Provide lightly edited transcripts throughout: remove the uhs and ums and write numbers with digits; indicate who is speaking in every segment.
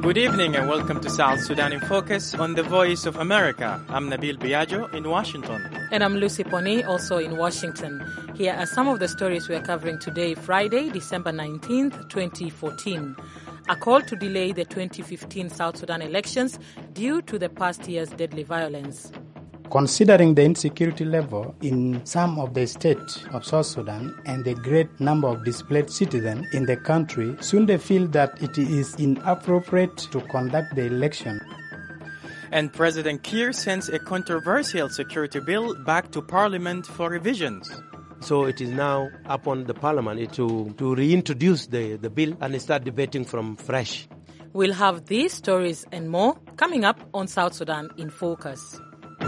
Speaker 1: Good evening and welcome to South Sudan in Focus on the Voice of America. I'm Nabil Biagio in Washington.
Speaker 2: And I'm Lucy Poni, also in Washington. Here are some of the stories we are covering today, Friday, December 19th, 2014. A call to delay the 2015 South Sudan elections due to the past year's deadly violence.
Speaker 3: Considering the insecurity level in some of the states of South Sudan and the great number of displaced citizens in the country, soon they feel that it is inappropriate to conduct the election.
Speaker 1: And President Kiir sends a controversial security bill back to Parliament for revisions.
Speaker 4: So it is now upon the Parliament to reintroduce the bill and start debating from fresh.
Speaker 2: We'll have these stories and more coming up on South Sudan in Focus.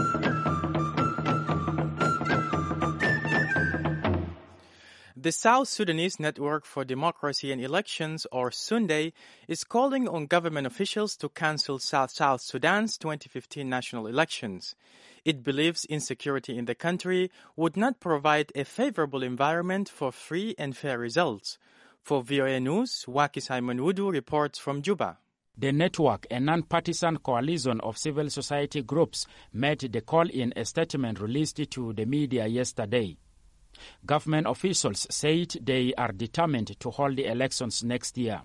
Speaker 1: The South Sudanese Network for Democracy and Elections, or SUNDE, is calling on government officials to cancel South Sudan's 2015 national elections. It believes insecurity in the country would not provide a favorable environment for free and fair results. For VOA News, Waki Simon Wudu reports from Juba.
Speaker 5: The network, a non-partisan coalition of civil society groups, made the call in a statement released to the media yesterday. Government officials said they are determined to hold the elections next year.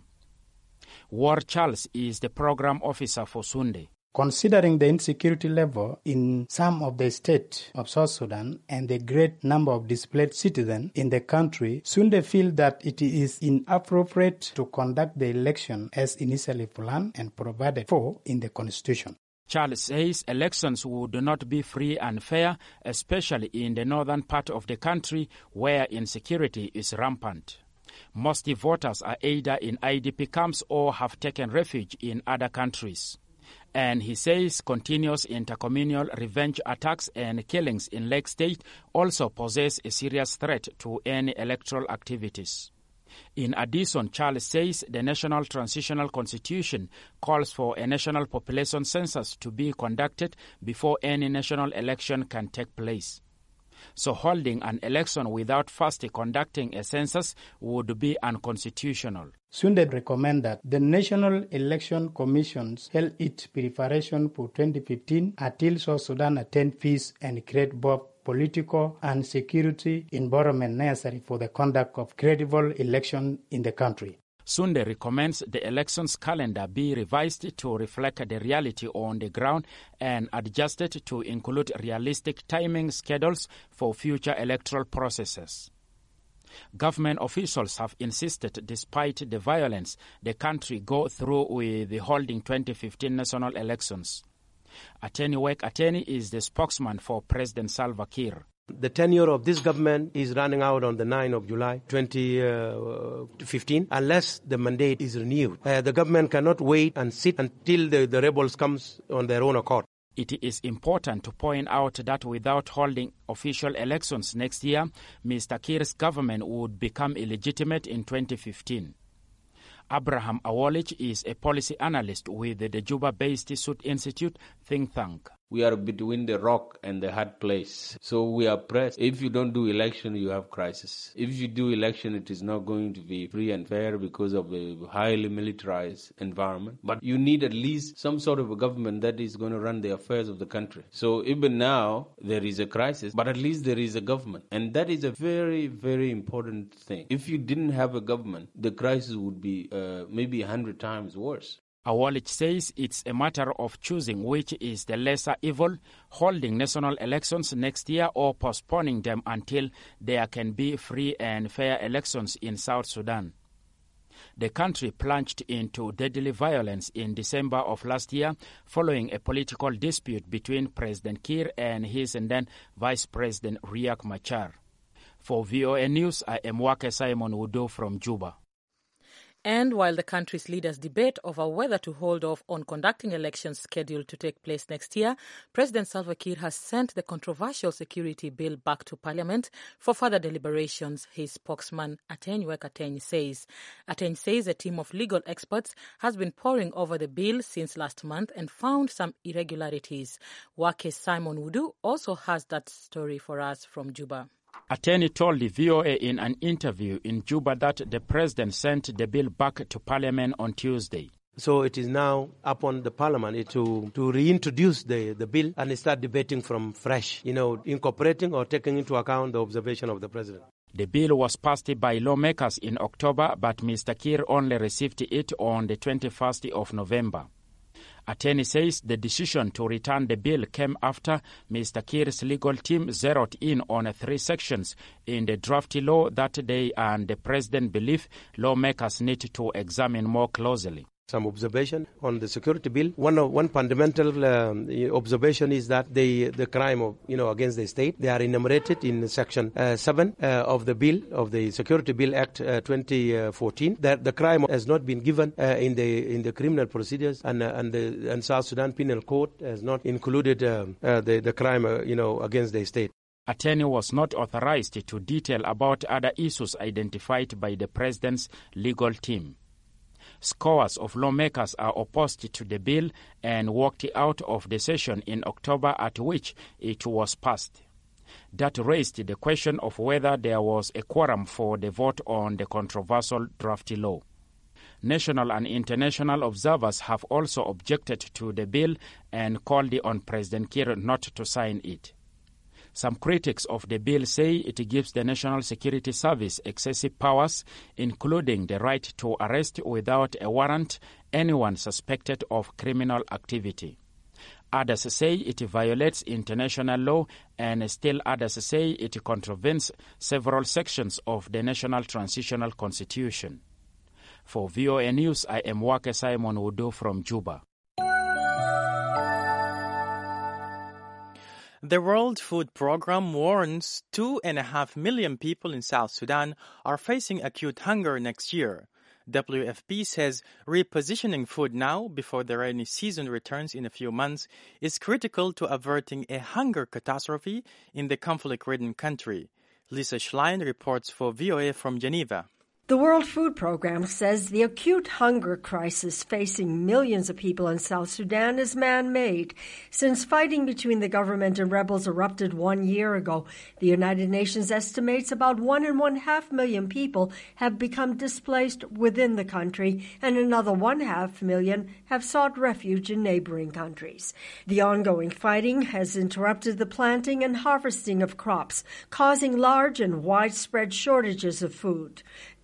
Speaker 5: War Charles is the program officer for SUNDE.
Speaker 3: Considering the insecurity level in some of the states of South Sudan and the great number of displaced citizens in the country, SUNDE feel that it is inappropriate to conduct the election as initially planned and provided for in the Constitution.
Speaker 5: Charles says elections would not be free and fair, especially in the northern part of the country where insecurity is rampant. Most voters are either in IDP camps or have taken refuge in other countries. And he says continuous intercommunal revenge attacks and killings in Lake State also pose a serious threat to any electoral activities. In addition, Charles says the National Transitional Constitution calls for a national population census to be conducted before any national election can take place. So holding an election without first conducting a census would be unconstitutional.
Speaker 3: SUNDE recommend that the National Election Commission held its preparation for 2015 until South Sudan attain peace and create both political and security environment necessary for the conduct of credible election in the country.
Speaker 5: SUNDE recommends the elections calendar be revised to reflect the reality on the ground and adjusted to include realistic timing schedules for future electoral processes. Government officials have insisted, despite the violence the country go through with the holding 2015 national elections. Attorney Wek Attorney is the spokesman for President Salva Kiir.
Speaker 4: The tenure of this government is running out on the 9th of July 2015 unless the mandate is renewed. The government cannot wait and sit until the rebels comes on their own accord.
Speaker 5: It is important to point out that without holding official elections next year, Mr. Kiir's government would become illegitimate in 2015. Abraham Awolich is a policy analyst with the Juba-based Sud Institute think tank.
Speaker 6: We are between the rock and the hard place. So we are pressed. If you don't do election, you have crisis. If you do election, it is not going to be free and fair because of a highly militarized environment. But you need at least some sort of a government that is going to run the affairs of the country. So even now, there is a crisis, but at least there is a government. And that is a very, very important thing. If you didn't have a government, the crisis would be maybe 100 times worse.
Speaker 5: Awolich says it's a matter of choosing which is the lesser evil, holding national elections next year or postponing them until there can be free and fair elections in South Sudan. The country plunged into deadly violence in December of last year following a political dispute between President Kiir and his then Vice President Riek Machar. For VOA News, I am Wake Simon Wudu from Juba.
Speaker 2: And while the country's leaders debate over whether to hold off on conducting elections scheduled to take place next year, President Salva Kiir has sent the controversial security bill back to Parliament for further deliberations, his spokesman Ateny Wek Ateny says. Ateny says a team of legal experts has been poring over the bill since last month and found some irregularities. Wake Simon Wudu also has that story for us from Juba.
Speaker 5: Ateny told the VOA in an interview in Juba that the president sent the bill back to Parliament on Tuesday.
Speaker 4: So it is now upon the parliament to reintroduce the bill and start debating from fresh, incorporating or taking into account the observation of the president.
Speaker 5: The bill was passed by lawmakers in October, but Mr. Kiir only received it on the 21st of November. Attorney says the decision to return the bill came after Mr. Kiir's legal team zeroed in on 3 sections in the draft law that they and the president believe lawmakers need to examine more closely.
Speaker 4: Some observation on the security bill. One fundamental observation is that the crime of against the state, they are enumerated in Section 7 of the bill of the Security Bill Act 2014. That the crime has not been given in the criminal procedures, and South Sudan Penal Code has not included the crime against the state.
Speaker 5: Attorney was not authorized to detail about other issues identified by the president's legal team. Scores of lawmakers are opposed to the bill and walked out of the session in October at which it was passed. That raised the question of whether there was a quorum for the vote on the controversial draft law. National and international observers have also objected to the bill and called on President Kiir not to sign it. Some critics of the bill say it gives the National Security Service excessive powers, including the right to arrest without a warrant anyone suspected of criminal activity. Others say it violates international law, and still others say it contravenes several sections of the National Transitional Constitution. For VOA News, I am Wake Simon Wudu from Juba.
Speaker 1: The World Food Programme warns 2.5 million people in South Sudan are facing acute hunger next year. WFP says repositioning food now, before the rainy season returns in a few months, is critical to averting a hunger catastrophe in the conflict-ridden country. Lisa Schlein reports for VOA from Geneva.
Speaker 7: The World Food Programme says the acute hunger crisis facing millions of people in South Sudan is man-made. Since fighting between the government and rebels erupted 1 year ago, the United Nations estimates about 1.5 million people have become displaced within the country, and another 1.5 million have sought refuge in neighboring countries. The ongoing fighting has interrupted the planting and harvesting of crops, causing large and widespread shortages of food.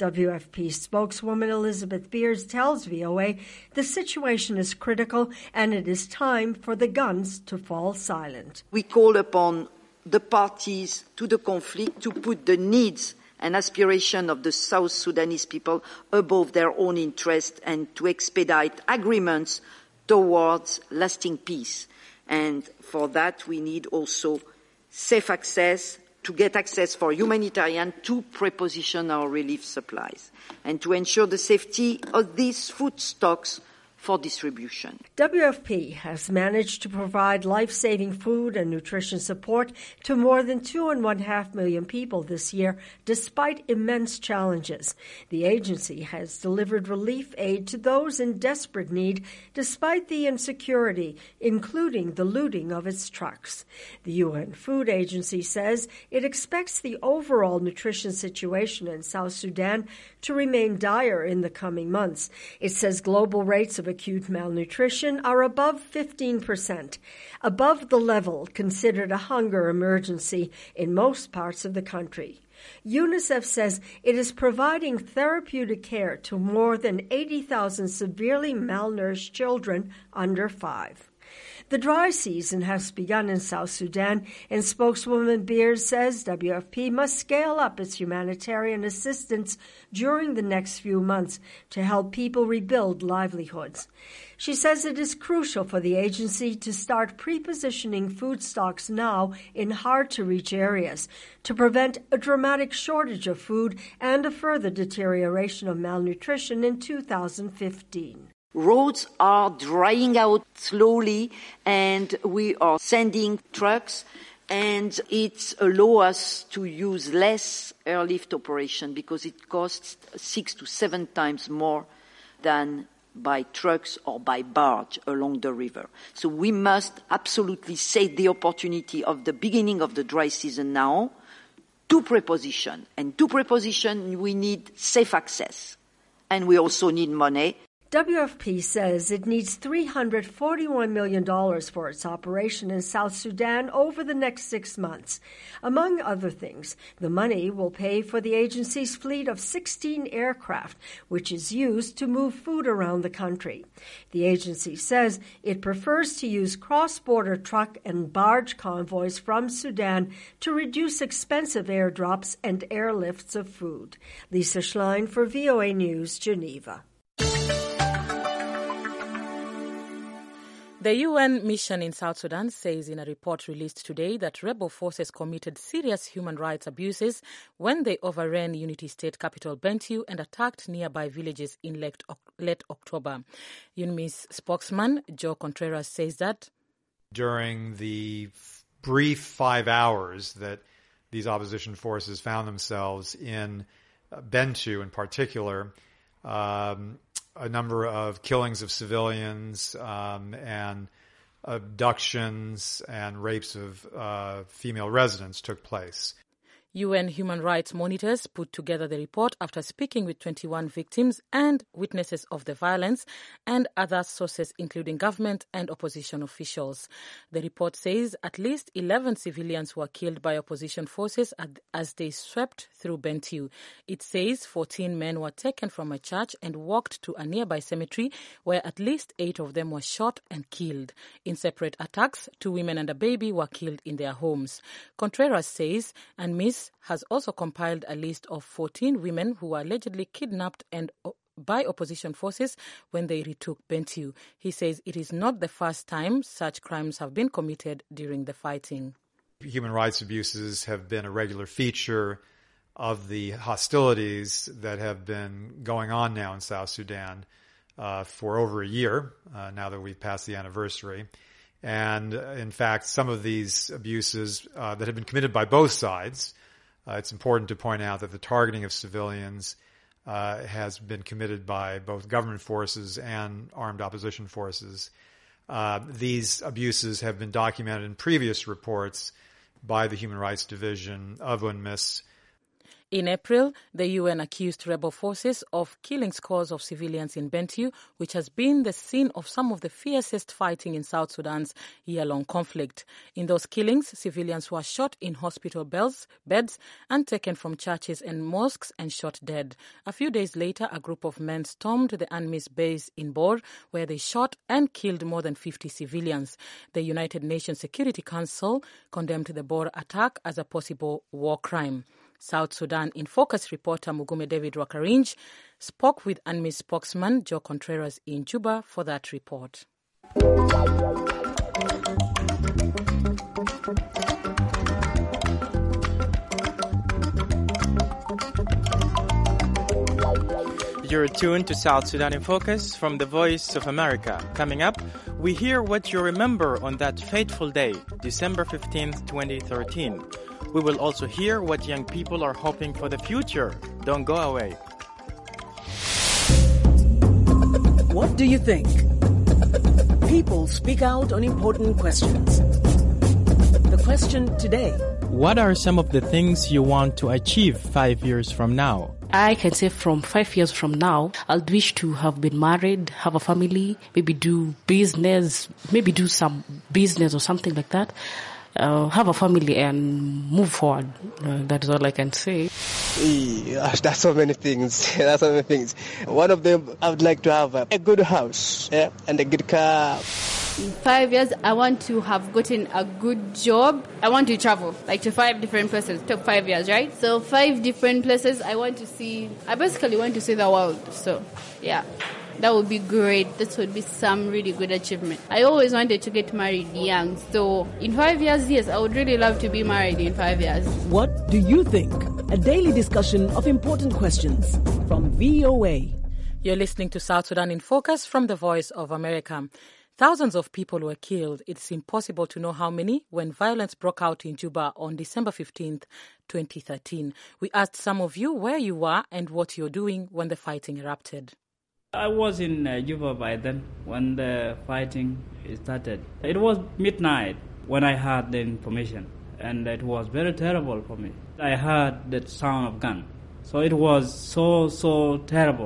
Speaker 7: WFP spokeswoman Elizabeth Beers tells VOA the situation is critical and it is time for the guns to fall silent.
Speaker 8: We call upon the parties to the conflict to put the needs and aspirations of the South Sudanese people above their own interest and to expedite agreements towards lasting peace. And for that we need also safe access, to get access for humanitarian to preposition our relief supplies and to ensure the safety of these food stocks for distribution.
Speaker 7: WFP has managed to provide life-saving food and nutrition support to more than 2.5 million people this year, despite immense challenges. The agency has delivered relief aid to those in desperate need, despite the insecurity, including the looting of its trucks. The UN Food Agency says it expects the overall nutrition situation in South Sudan to remain dire in the coming months. It says global rates of acute malnutrition are above 15%, above the level considered a hunger emergency in most parts of the country. UNICEF says it is providing therapeutic care to more than 80,000 severely malnourished children under 5. The dry season has begun in South Sudan, and spokeswoman Beers says WFP must scale up its humanitarian assistance during the next few months to help people rebuild livelihoods. She says it is crucial for the agency to start pre-positioning food stocks now in hard-to-reach areas to prevent a dramatic shortage of food and a further deterioration of malnutrition in 2015.
Speaker 8: Roads are drying out slowly and we are sending trucks, and it allows us to use less airlift operation because it costs 6 to 7 times more than by trucks or by barge along the river. So we must absolutely seize the opportunity of the beginning of the dry season now to preposition. And to preposition we need safe access and we also need money.
Speaker 7: WFP says it needs $341 million for its operation in South Sudan over the next 6 months. Among other things, the money will pay for the agency's fleet of 16 aircraft, which is used to move food around the country. The agency says it prefers to use cross-border truck and barge convoys from Sudan to reduce expensive airdrops and airlifts of food. Lisa Schlein for VOA News, Geneva.
Speaker 2: The UN mission in South Sudan says in a report released today that rebel forces committed serious human rights abuses when they overran Unity State capital Bentiu and attacked nearby villages in late October. UNMISS spokesman Joe Contreras says that
Speaker 9: during the brief 5 hours that these opposition forces found themselves in Bentiu in particular, a number of killings of civilians and abductions and rapes of female residents took place.
Speaker 2: UN human rights monitors put together the report after speaking with 21 victims and witnesses of the violence and other sources including government and opposition officials. The report says at least 11 civilians were killed by opposition forces as they swept through Bentiu. It says 14 men were taken from a church and walked to a nearby cemetery where at least 8 of them were shot and killed. In separate attacks, 2 women and a baby were killed in their homes. Contreras says UNMISS has also compiled a list of 14 women who were allegedly kidnapped and by opposition forces when they retook Bentiu. He says it is not the first time such crimes have been committed during the fighting.
Speaker 9: Human rights abuses have been a regular feature of the hostilities that have been going on now in South Sudan for over a year, now that we've passed the anniversary. And in fact, some of these abuses that have been committed by both sides, it's important to point out that the targeting of civilians has been committed by both government forces and armed opposition forces. These abuses have been documented in previous reports by the Human Rights Division of UNMISS.
Speaker 2: In April, the UN accused rebel forces of killing scores of civilians in Bentiu, which has been the scene of some of the fiercest fighting in South Sudan's year-long conflict. In those killings, civilians were shot in hospital beds and taken from churches and mosques and shot dead. A few days later, a group of men stormed the UNMISS base in Bor, where they shot and killed more than 50 civilians. The United Nations Security Council condemned the Bor attack as a possible war crime. South Sudan in Focus reporter Mugume David Wakarinj spoke with UNMISS spokesman Joe Contreras in Juba for that report.
Speaker 1: You're tuned to South Sudan in Focus from the Voice of America. Coming up, we hear what you remember on that fateful day, December 15th, 2013. We will also hear what young people are hoping for the future. Don't go away.
Speaker 10: What do you think? People speak out on important questions. The question today:
Speaker 1: what are some of the things you want to achieve 5 years from now?
Speaker 11: I can say from 5 years from now, I'll wish to have been married, have a family, maybe do business, maybe do some business or something like that. Have a family and move forward. That is all I can say.
Speaker 12: That's so many things. That's so many things. One of them, I would like to have a good house, and a good car.
Speaker 13: In 5 years, I want to have gotten a good job. I want to travel, like to 5 different places. Took 5 years, right? So 5 different places I want to see. I basically want to see the world. So, yeah. That would be great. This would be some really good achievement. I always wanted to get married young. So in 5 years, yes, I would really love to be married in 5 years.
Speaker 10: What do you think? A daily discussion of important questions from VOA.
Speaker 2: You're listening to South Sudan in Focus from the Voice of America. Thousands of people were killed. It's impossible to know how many when violence broke out in Juba on December 15th, 2013. We asked some of you where you were and what you're doing when the fighting erupted.
Speaker 14: I was in Juba by then when the fighting started. It was midnight when I heard the information, and it was very terrible for me. I heard the sound of gun. So it was so terrible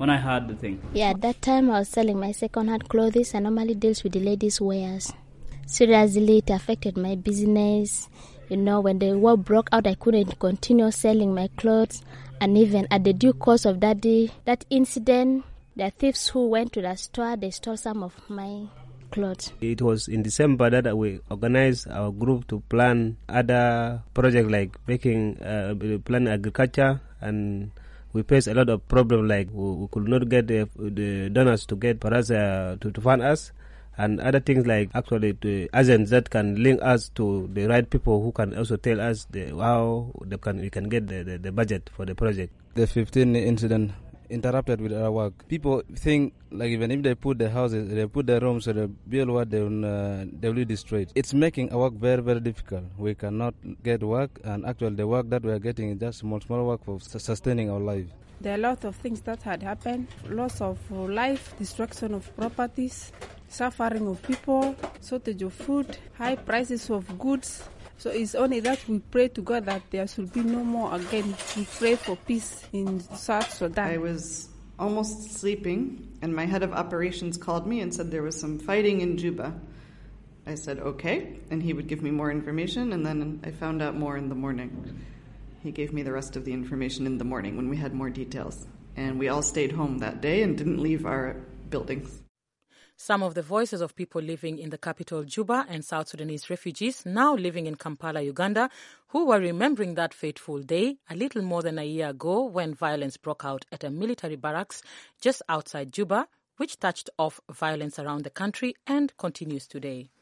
Speaker 14: when I heard the thing.
Speaker 15: Yeah, at that time I was selling my second-hand clothes. I normally deals with the ladies' wares. Seriously, it affected my business. You know, when the war broke out, I couldn't continue selling my clothes. And even at the due course of that day, that incident, the thieves who went to the store, they stole some of my clothes.
Speaker 16: It was in December that we organized our group to plan other projects like making plan agriculture, and we faced a lot of problems like we could not get the donors to get for us to fund us, and other things like actually the agents that can link us to the right people who can also tell us how we can get the budget for the project.
Speaker 17: The 15 incident interrupted with our work. People think like even if they put their houses, they put their rooms, so they build what they will destroy it. It's making our work very, very difficult. We cannot get work, and actually the work that we are getting is just small work for sustaining our life.
Speaker 18: There are a lot of things that had happened: loss of life, destruction of properties, suffering of people, shortage of food, high prices of goods. So it's only that we pray to God that there should be no more again. We pray for peace in South Sudan.
Speaker 19: I was almost sleeping, and my head of operations called me and said there was some fighting in Juba. I said, okay, and he would give me more information, and then I found out more in the morning. He gave me the rest of the information in the morning when we had more details. And we all stayed home that day and didn't leave our buildings.
Speaker 2: Some of the voices of people living in the capital, Juba, and South Sudanese refugees now living in Kampala, Uganda, who were remembering that fateful day a little more than a year ago when violence broke out at a military barracks just outside Juba, which touched off violence around the country and continues today.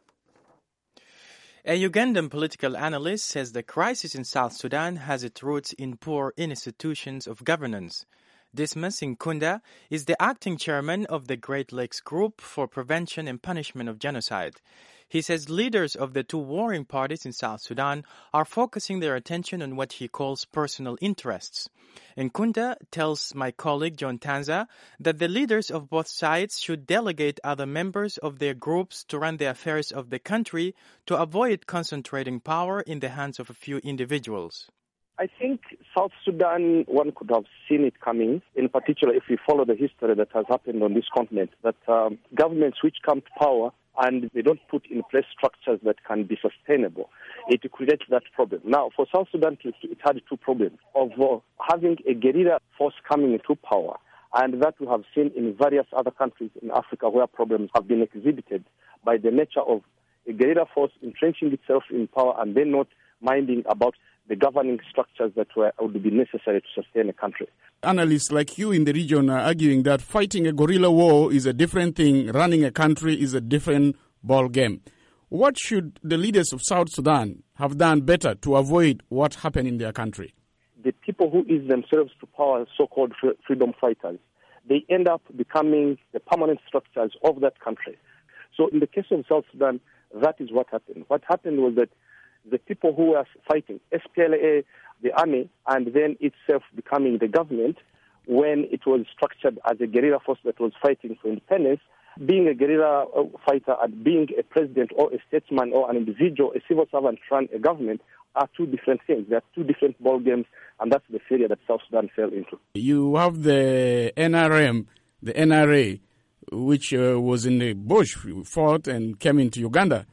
Speaker 1: A Ugandan political analyst says the crisis in South Sudan has its roots in poor institutions of governance. Dismas Nkunda is the acting chairman of the Great Lakes Group for Prevention and Punishment of Genocide. He says leaders of the two warring parties in South Sudan are focusing their attention on what he calls personal interests. Nkunda tells my colleague John Tanza that the leaders of both sides should delegate other members of their groups to run the affairs of the country to avoid concentrating power in the hands of a few individuals.
Speaker 20: I think South Sudan, one could have seen it coming, in particular if we follow the history that has happened on this continent, that governments which come to power and they don't put in place structures that can be sustainable, it creates that problem. Now, for South Sudan, it had two problems of having a guerrilla force coming into power, and that we have seen in various other countries in Africa where problems have been exhibited by the nature of a guerrilla force entrenching itself in power and then not minding about the governing structures that would be necessary to sustain a country.
Speaker 21: Analysts like you in the region are arguing that fighting a guerrilla war is a different thing, running a country is a different ball game. What should the leaders of South Sudan have done better to avoid what happened in their country?
Speaker 20: The people who ease themselves to power, so-called freedom fighters, they end up becoming the permanent structures of that country. So in the case of South Sudan, that is what happened. What happened was that the people who were fighting, SPLA, the army, and then itself becoming the government, when it was structured as a guerrilla force that was fighting for independence, being a guerrilla fighter and being a president or a statesman or an individual, a civil servant run a government, are two different things. They are two different ball games, and that's the failure that South Sudan fell into.
Speaker 21: You have the NRM, the NRA, which was in the bush, fought and came into Uganda.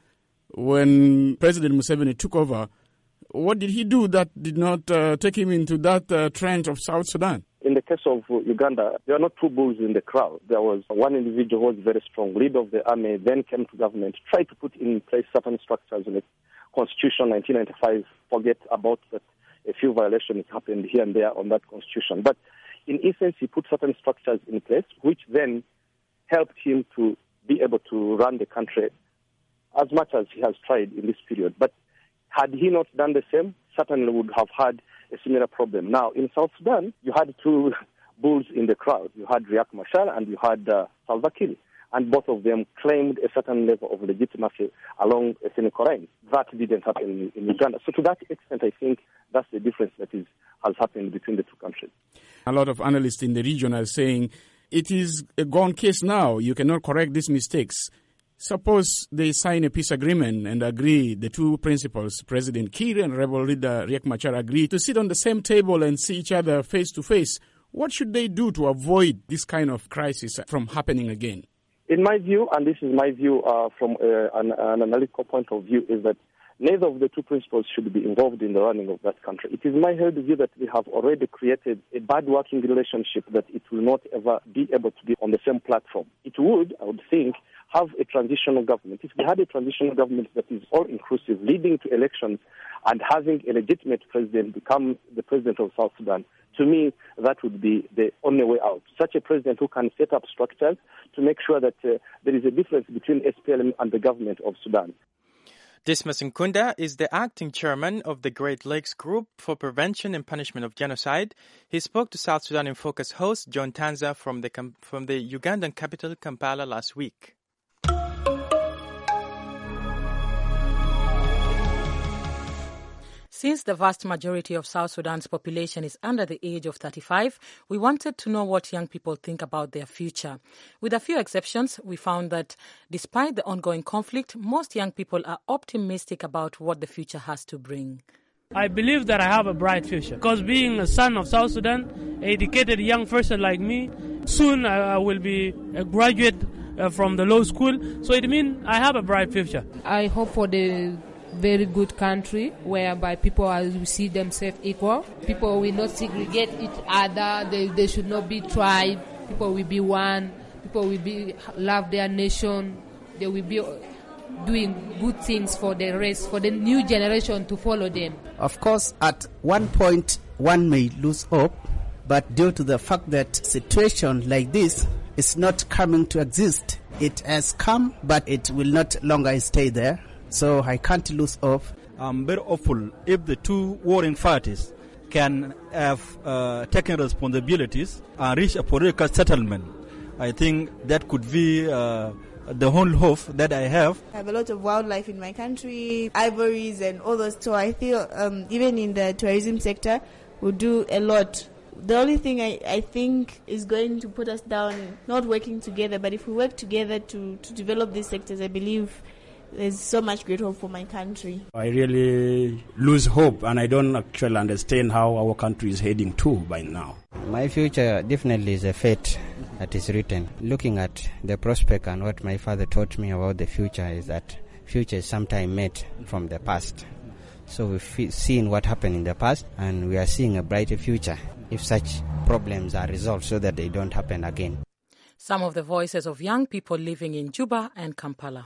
Speaker 21: When President Museveni took over, what did he do that did not take him into that trench of South Sudan?
Speaker 20: In the case of Uganda, there are not two bulls in the crowd. There was one individual who was very strong, leader of the army, then came to government, tried to put in place certain structures in the Constitution 1995, forget about that. A few violations happened here and there on that Constitution. But in essence, he put certain structures in place, which then helped him to be able to run the country as much as he has tried in this period. But had he not done the same, certainly would have had a similar problem. Now, in South Sudan, you had two bulls in the crowd. You had Riek Machar and you had Salva Kiir. And both of them claimed a certain level of legitimacy along ethnic lines. That didn't happen in Uganda. So to that extent, I think that's the difference that has happened between the two countries.
Speaker 21: A lot of analysts in the region are saying it is a gone case now. You cannot correct these mistakes. Suppose they sign a peace agreement and agree, the two principals, President Kiir and rebel leader Riek Machar, agree to sit on the same table and see each other face to face. What should they do to avoid this kind of crisis from happening again?
Speaker 20: In my view, and this is my view from an analytical point of view, is that neither of the two principals should be involved in the running of that country. It is my held view that we have already created a bad working relationship that it will not ever be able to be on the same platform. It would, I would think, have a transitional government. If we had a transitional government that is all-inclusive, leading to elections and having a legitimate president become the president of South Sudan, to me, that would be the only way out. Such a president who can set up structures to make sure that there is a difference between SPLM and the government of Sudan.
Speaker 1: Dismas Nkunda is the acting chairman of the Great Lakes Group for Prevention and Punishment of Genocide. He spoke to South Sudan in Focus host John Tanza from the Ugandan capital, Kampala, last week.
Speaker 2: Since the vast majority of South Sudan's population is under the age of 35, we wanted to know what young people think about their future. With a few exceptions, we found that despite the ongoing conflict, most young people are optimistic about what the future has to bring.
Speaker 3: I believe that I have a bright future because being a son of South Sudan, an educated young person like me, soon I will be a graduate from the law school. So it means I have a bright future.
Speaker 22: I hope for the very good country whereby people will see themselves equal. People will not segregate each other. They should not be tribe. People will be one. People will love their nation. They will be doing good things for the rest, for the new generation to follow them.
Speaker 23: Of course, at one point, one may lose hope, but due to the fact that situation like this is not coming to exist, it has come, but it will not longer stay there. So I can't lose hope.
Speaker 24: I'm very hopeful if the two warring parties can have taken responsibilities and reach a political settlement. I think that could be the whole hope that I have.
Speaker 25: I have a lot of wildlife in my country, ivories and all those. So I feel even in the tourism sector, we'll do a lot. The only thing I think is going to put us down, not working together, but if we work together to develop these sectors, I believe there's so much great hope for my country.
Speaker 26: I really lose hope, and I don't actually understand how our country is heading to by now.
Speaker 27: My future definitely is a fate that is written. Looking at the prospect and what my father taught me about the future is that future is sometimes made from the past. So we've seen what happened in the past, and we are seeing a brighter future if such problems are resolved so that they don't happen again.
Speaker 2: Some of the voices of young people living in Juba and Kampala.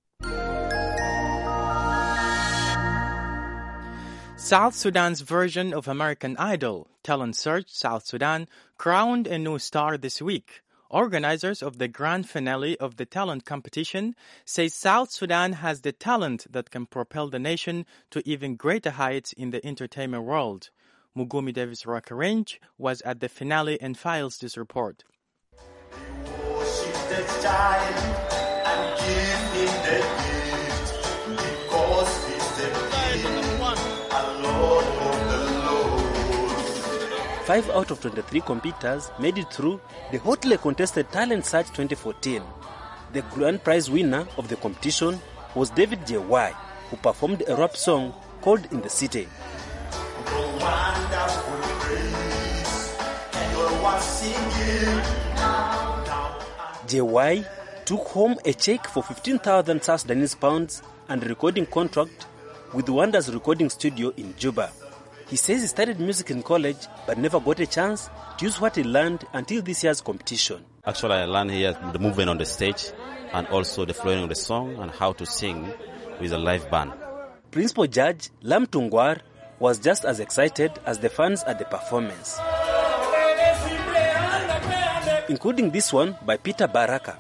Speaker 1: South Sudan's version of American Idol, Talent Search South Sudan, crowned a new star this week. Organizers of the grand finale of the talent competition say South Sudan has the talent that can propel the nation to even greater heights in the entertainment world. Mugumi Davis Rockarange was at the finale and files this report.
Speaker 28: Five out of 23 competitors made it through the hotly contested Talent Search 2014. The grand prize winner of the competition was David J.Y., who performed a rap song called In the City. J.Y. took home a check for 15,000 South Sudanese pounds and a recording contract with Wonders Recording Studio in Juba. He says he studied music in college but never got a chance to use what he learned until this year's competition.
Speaker 29: Actually, I learned here the movement on the stage and also the flowing of the song and how to sing with a live band.
Speaker 28: Principal Judge Lam Tungwar was just as excited as the fans at the performance, including this one by Peter Baraka.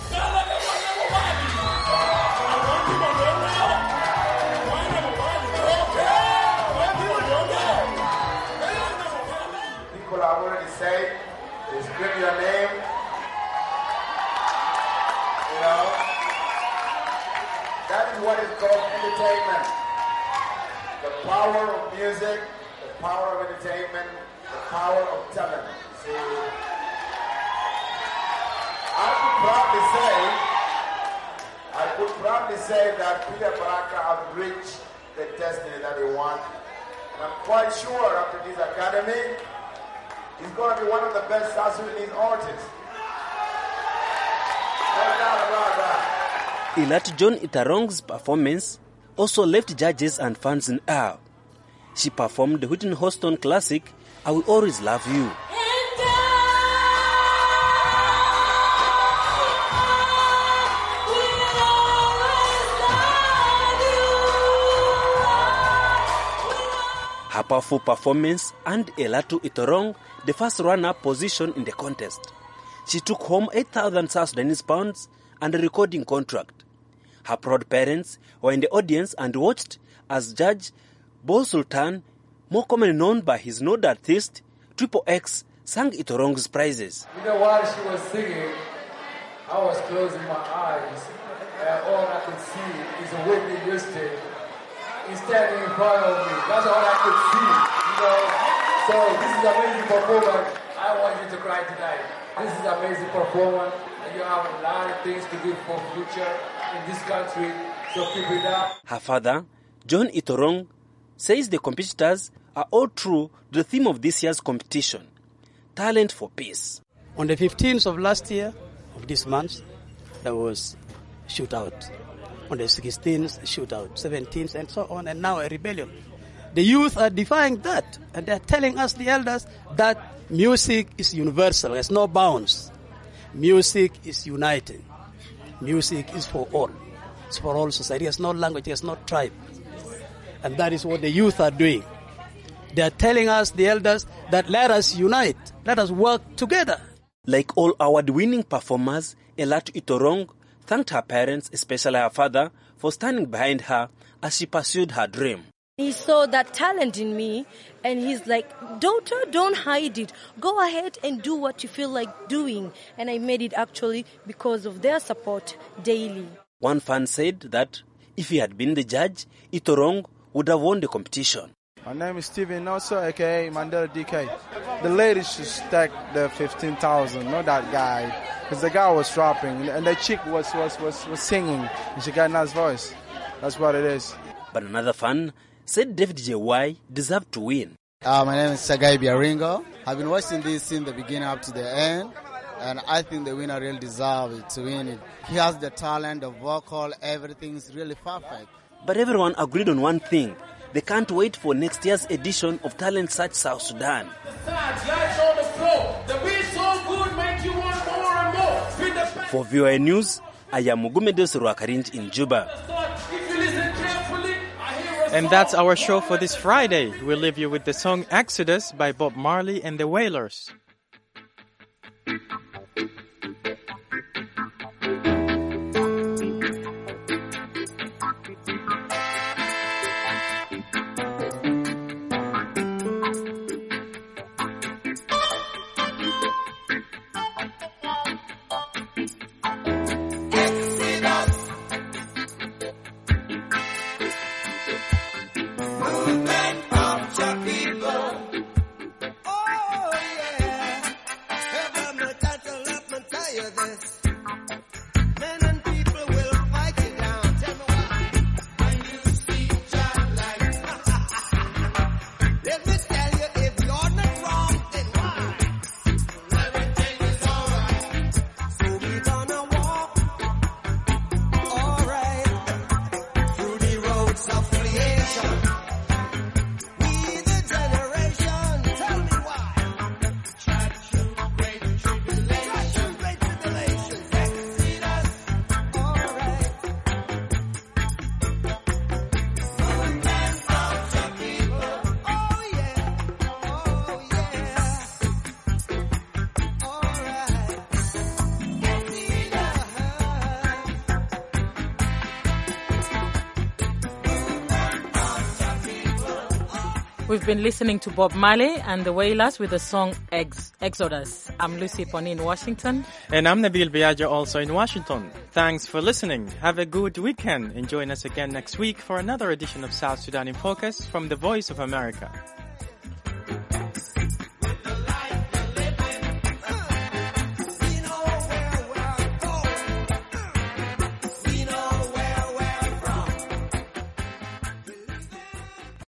Speaker 30: What is called entertainment. The power of music, the power of entertainment, the power of talent. See, I could proudly say that Peter Baraka has reached the destiny that he wants. And I'm quite sure after this academy, He's going to be one of the best South Sudanese artists. No doubt about that.
Speaker 28: Elatu John Itorong's performance also left judges and fans in awe. She performed the Whitney Houston classic, I Will Always Love You. Her powerful performance earned Elatu Itorong the first runner-up position in the contest. She took home 8,000 South Sudanese pounds and a recording contract. Her proud parents were in the audience and watched as Judge Bo Sultan, more commonly known by his node artist, Triple X, sang Itorong's praises.
Speaker 4: You know, while she was singing, I was closing my eyes, and all I could see is a Whitney Houston. He's standing in front of me. That's all I could see, you know. So this is amazing performance. I want you to cry tonight. This is amazing performance, and you have a lot of things to do for future in this country. So keep it up.
Speaker 28: Her father, John Itorong, says the competitors are all true to the theme of this year's competition: talent for peace.
Speaker 5: On the 15th of last year, of this month, there was shootout. On the 16th, shootout, 17th, and so on, and now a rebellion. The youth are defying that, and they're telling us, the elders, that music is universal, there's no bounds. Music is uniting. Music is for all. It's for all society. There's no language, there's no tribe. And that is what the youth are doing. They are telling us, the elders, that let us unite, let us work together.
Speaker 28: Like all award-winning performers, Elatu Itorong thanked her parents, especially her father, for standing behind her as she pursued her dream.
Speaker 6: He saw that talent in me, and he's like, daughter, don't hide it. Go ahead and do what you feel like doing. And I made it actually because of their support daily.
Speaker 28: One fan said that if he had been the judge, Itorong would have won the competition.
Speaker 7: My name is Steven Noso, aka Mandela DK. The ladies should stack the 15,000, not that guy. Because the guy was rapping, and the chick was singing, and she got a nice voice. That's what it is.
Speaker 28: But another fan said David J.Y. deserved to win.
Speaker 8: My name is Sagai Biaringo. I've been watching this since the beginning up to the end, and I think the winner really deserves it to win it. He has the talent, the vocal, everything is really perfect.
Speaker 28: But everyone agreed on one thing. They can't wait for next year's edition of Talent Search South Sudan. For VOA News, I am Mugumedos Ruakarinj in Juba.
Speaker 1: And that's our show for this Friday. We'll leave you with the song Exodus by Bob Marley and the Wailers.
Speaker 2: We've been listening to Bob Marley and the Wailers with the song Exodus. I'm Lucy Poni in Washington.
Speaker 1: And I'm Nabil Biagio, also in Washington. Thanks for listening. Have a good weekend and join us again next week for another edition of South Sudan in Focus from the Voice of America.